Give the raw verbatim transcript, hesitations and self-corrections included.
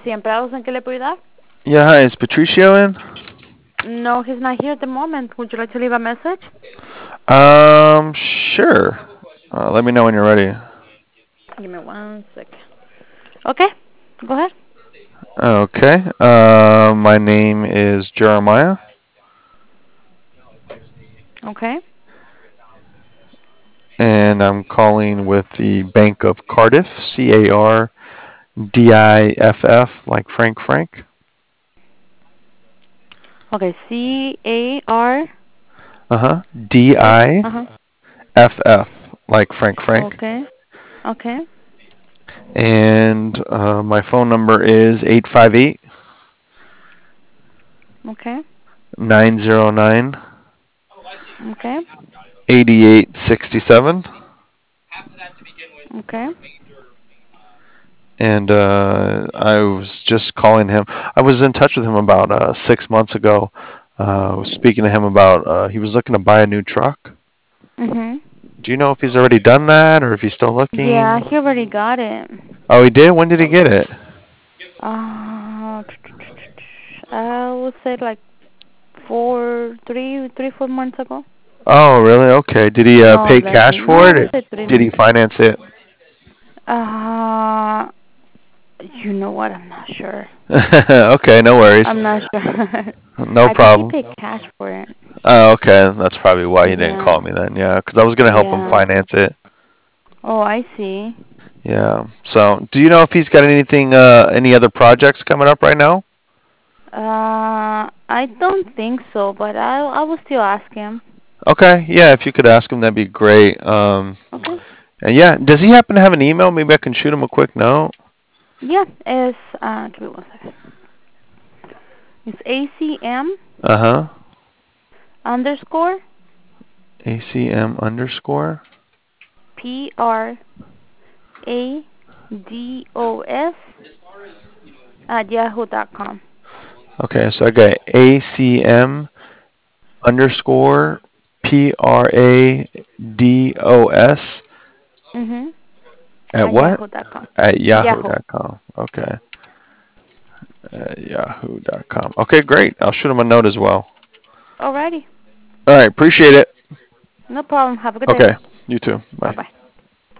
C Empleados, ¿en qué le puedo ayudar? Yeah, hi, is Patricio in? No, he's not here at the moment. Would you like to leave a message? Um, sure. Uh, let me know when you're ready. Give me one second. Okay, go ahead. Okay. Uh, my name is Jeremiah, Okay, and I'm calling with the Bank of Cardiff, C A R D I F F, like Frank Frank. okay, C A R Uh-huh. F, D I uh-huh, F F, like Frank Frank. okay, okay, And uh, my phone number is eight five eight, okay, nine zero nine, okay, eight eight six seven. okay, And uh, I was just calling him. I was in touch with him about uh, six months ago. Uh, I was speaking to him about uh, he was looking to buy a new truck. mhm. Do you know if he's already done that or if he's still Yeah, looking? he already got it. Oh, he did? When did he get it? Uh, I would say like four, three, three, four months ago. Oh, really? Okay. Did he uh, No, pay less cash than. No, for I it? would Or say three did he months. finance it? Uh, you know what? I'm not sure. Okay, no worries. I'm not sure. No I think he problem. paid cash for it. Oh, okay. That's probably why he didn't Yeah, call me then. Yeah, because I was gonna help him yeah. finance it. Oh, I see. Yeah. So, do you know if he's got anything, uh, any other projects coming up right now? Uh, I don't think so, but I I will still ask him. Okay. Yeah, if you could ask him, that'd be great. Um, Okay. and yeah, does he happen to have an email? Maybe I can shoot him a quick note. Yeah, it's uh, give me one second. It's A C M Uh huh. underscore A C M underscore. P R A D O S at yahoo dot com. Okay, so I got A C M underscore P R A D O S Mhm. at At what? yahoo dot com. At yahoo Yahoo. dot com. Okay. At yahoo dot com. Okay, great. I'll shoot him a note as well. Alrighty. All right, appreciate it. No problem. Have a good day. Okay, you too. Bye Bye. bye.